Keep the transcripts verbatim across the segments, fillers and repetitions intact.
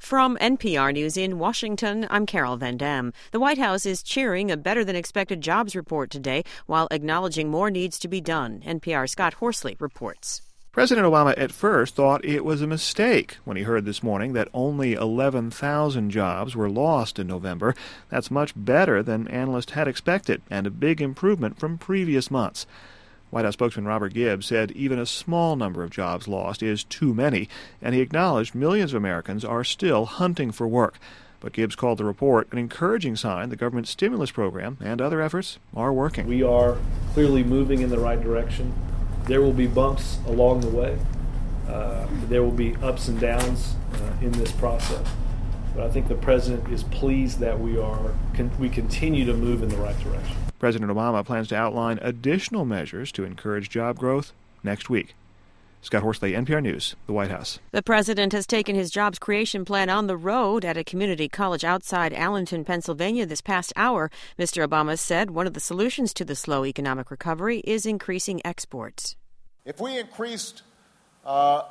From N P R News in Washington, I'm Carol Van Dam. The White House is cheering a better-than-expected jobs report today while acknowledging more needs to be done. N P R's Scott Horsley reports. President Obama at first thought it was a mistake when he heard this morning that only eleven thousand jobs were lost in November. That's much better than analysts had expected and a big improvement from previous months. White House spokesman Robert Gibbs said even a small number of jobs lost is too many, and he acknowledged millions of Americans are still hunting for work. But Gibbs called the report an encouraging sign the government stimulus program and other efforts are working. We are clearly moving in the right direction. There will be bumps along the way. Uh, there will be ups and downs uh, in this process. But I think the president is pleased that we are con- we continue to move in the right direction. President Obama plans to outline additional measures to encourage job growth next week. Scott Horsley, N P R News, the White House. The president has taken his jobs creation plan on the road at a community college outside Allenton, Pennsylvania this past hour. Mister Obama said one of the solutions to the slow economic recovery is increasing exports. If we increased uh,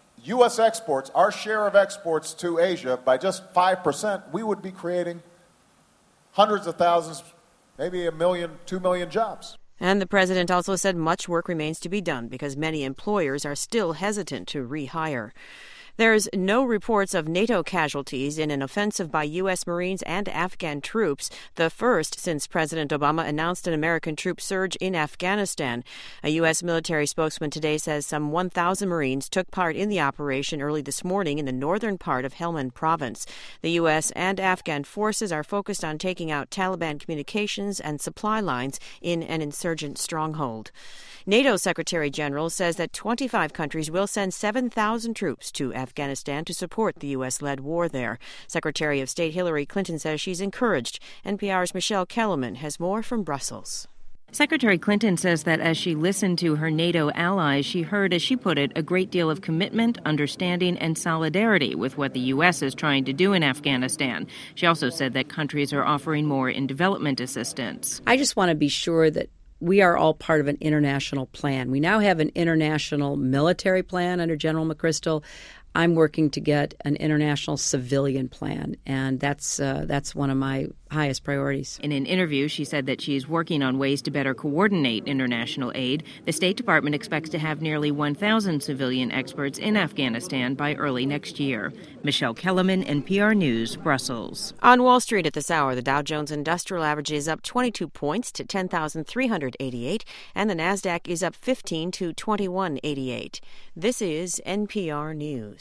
U S exports, our share of exports to Asia, by just five percent, we would be creating hundreds of thousands, maybe a million, two million jobs. And the president also said much work remains to be done because many employers are still hesitant to rehire. There's no reports of NATO casualties in an offensive by U S. Marines and Afghan troops, the first since President Obama announced an American troop surge in Afghanistan. A U S military spokesman today says some one thousand Marines took part in the operation early this morning in the northern part of Helmand province. The U S and Afghan forces are focused on taking out Taliban communications and supply lines in an insurgent stronghold. NATO Secretary General says that twenty-five countries will send seven thousand troops to Afghanistan to support the U S-led war there. Secretary of State Hillary Clinton says she's encouraged. N P R's Michelle Kellerman has more from Brussels. Secretary Clinton says that as she listened to her NATO allies, she heard, as she put it, a great deal of commitment, understanding, and solidarity with what the U S is trying to do in Afghanistan. She also said that countries are offering more in development assistance. I just want to be sure that we are all part of an international plan. We now have an international military plan under General McChrystal. I'm working to get an international civilian plan, and that's uh, that's one of my highest priorities. In an interview, she said that she is working on ways to better coordinate international aid. The State Department expects to have nearly one thousand civilian experts in Afghanistan by early next year. Michelle Kellerman, N P R News, Brussels. On Wall Street at this hour, the Dow Jones Industrial Average is up twenty-two points to ten thousand three hundred eighty-eight, and the Nasdaq is up fifteen to twenty-one eighty-eight. This is N P R News.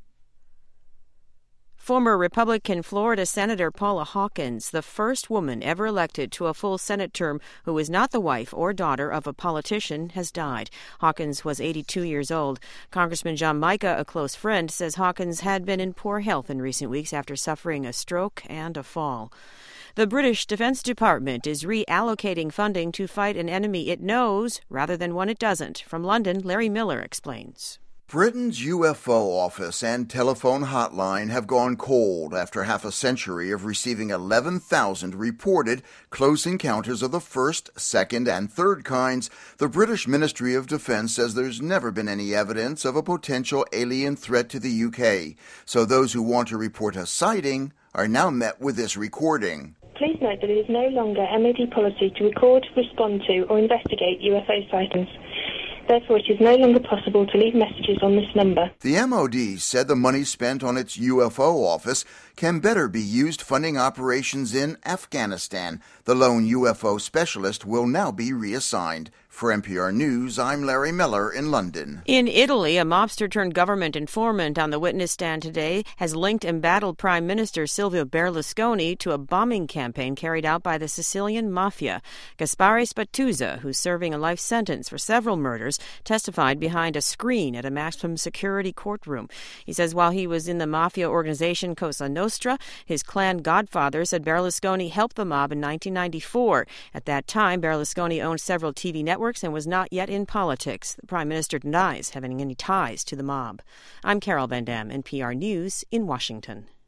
Former Republican Florida Senator Paula Hawkins, the first woman ever elected to a full Senate term who is not the wife or daughter of a politician, has died. Hawkins was eighty-two years old. Congressman John Mica, a close friend, says Hawkins had been in poor health in recent weeks after suffering a stroke and a fall. The British Defense Department is reallocating funding to fight an enemy it knows rather than one it doesn't. From London, Larry Miller explains. Britain's U F O office and telephone hotline have gone cold after half a century of receiving eleven thousand reported close encounters of the first, second, and third kinds. The British Ministry of Defense says there's never been any evidence of a potential alien threat to the U K. So those who want to report a sighting are now met with this recording. Please note that it is no longer M O D policy to record, respond to, or investigate U F O sightings. Therefore, it is no longer possible to leave messages on this number. The M O D said the money spent on its U F O office can better be used funding operations in Afghanistan. The lone U F O specialist will now be reassigned. For N P R News, I'm Larry Miller in London. In Italy, a mobster-turned-government informant on the witness stand today has linked embattled Prime Minister Silvio Berlusconi to a bombing campaign carried out by the Sicilian mafia. Gaspare Spatuzza, who's serving a life sentence for several murders, testified behind a screen at a maximum security courtroom. He says while he was in the mafia organization Cosa Nostra, his clan godfather said Berlusconi helped the mob in nineteen ninety-four. At that time, Berlusconi owned several T V networks and was not yet in politics. The Prime Minister denies having any ties to the mob. I'm Carol Van Dam, N P R News in Washington.